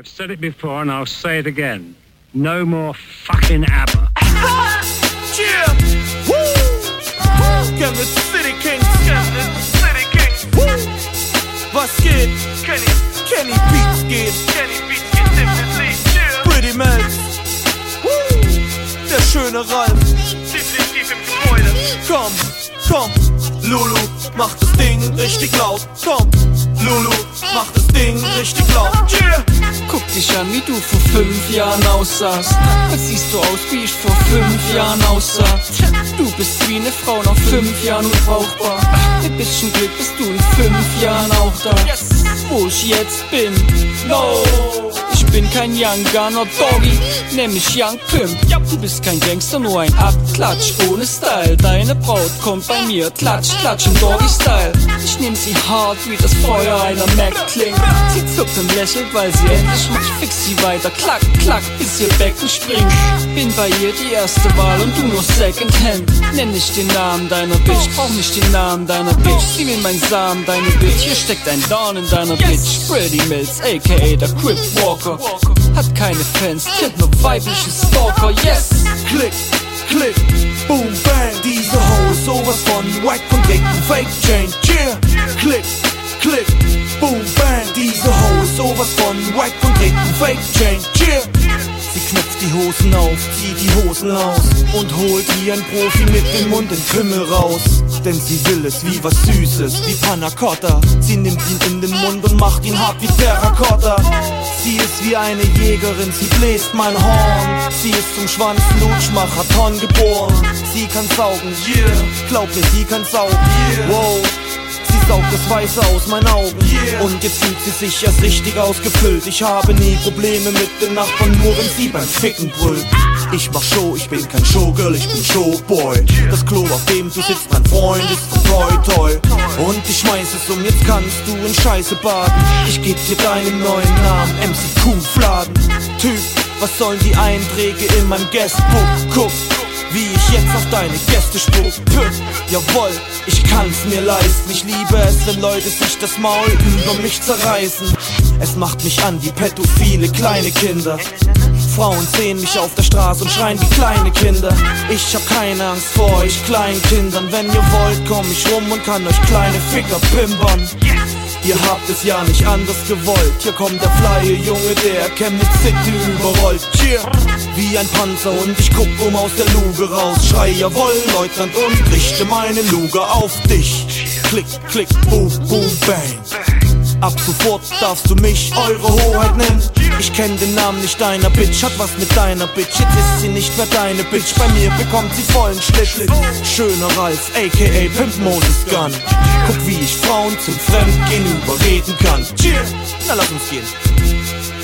I've said it before and I'll say it again. No more fucking ABBA. Yeah! Woo! Chemnitz City Kings, Chemnitz City Kings. Woo! Was geht? Kenny Beats geht. Definitiv. Yeah! Pretty Melz. Woo! Der schöne Ralf. Definitiv im Gebäude. Komm, Lulu, mach das Ding richtig laut. Komm, Lulu, mach das Ding richtig laut. Yeah! Guck dich an, wie du vor 5 Jahren aussahst. Jetzt siehst du aus, wie ich vor 5 Jahren aussah. Du bist wie eine Frau nach 5 Jahren unbrauchbar. Mit bisschen Glück bist du in 5 Jahren auch da. Wo ich jetzt bin, no. Ich bin kein Young Gunner Doggy, nenn mich Young Pimp. Du bist kein Gangster, nur ein Abklatsch ohne Style. Deine Braut kommt bei mir, klatsch im Doggy-Style. Ich nehm sie hart, wie das Feuer einer Mac klingt. Sie zuckt und lächelt, weil sie endlich macht. Ich fix sie weiter, klack, bis ihr Becken springt. Bin bei ihr die erste Wahl und du nur Secondhand. Nenn nicht den Namen deiner Bitch, brauch nicht den Namen deiner Bitch. Sie will mein Samen, deine Bitch, hier steckt ein Dorn in deiner Bitch. Pretty Mills, aka der Crip Walker. Hat keine Fans, kennt nur weibliche Stalker, yes! Klick, boom, bang, diese Ho ist sowas von wack und dicken Fake Chain, yeah! Klick, boom, bang, diese Ho ist sowas von wack und dicken Fake Chain, yeah! Sie knöpft die Hosen auf, zieht die Hosen aus und holt wie ein Profi mit dem Mund den Pimmel raus. Denn sie will es wie was Süßes, wie Panna Cotta. Sie nimmt ihn in den Mund und macht ihn hart wie Terracotta. Sie ist wie eine Jägerin, sie bläst mein Horn. Sie ist zum Schwanzlutsch-Marathon geboren. Sie kann saugen, yeah, glaub mir, sie kann saugen, yeah. Wow, sie saugt das Weiße aus meinen Augen, yeah. Und jetzt fühlt sie sich erst richtig ausgefüllt. Ich habe nie Probleme mit den Nachbarn, nur wenn sie beim Ficken brüllt. Ich mach Show, ich bin kein Showgirl, ich bin Showboy. Das Klo, auf dem du sitzt, mein Freund, ist von Toy. Und ich schmeiß es um, jetzt kannst du in Scheiße baden. Ich geb dir deinen neuen Namen, MC Kuhfladen. Typ, was sollen die Einträge in meinem Guestbook? Guck, wie ich jetzt auf deine Gäste spuck. Jawoll, ich kann's mir leisten. Ich liebe es, wenn Leute sich das Maul über mich zerreißen. Es macht mich an wie pädophile kleine Kinder. Frauen sehen mich auf der Straße und schreien wie kleine Kinder. Ich hab keine Angst vor euch kleinen Kindern. Wenn ihr wollt, komm ich rum und kann euch kleine Ficker pimpern. Ihr habt es ja nicht anders gewollt. Hier kommt der flye Junge, der Chemnitz City überrollt. Yeah. Wie ein Panzer und ich guck aus der Luge raus. Schrei jawoll, Leutnant, und richte meine Luge auf dich. Klick, boom, bang. Ab sofort darfst du mich eure Hoheit nennen. Ich kenn den Namen nicht deiner Bitch, hat was mit deiner Bitch. Jetzt ist sie nicht mehr deine Bitch, bei mir bekommt sie vollen Schlitt. Schöner Ralf, aka Pimp Moses Gun. Guck, wie ich Frauen zum Fremdgehen überreden kann. Cheer, na lass uns gehen.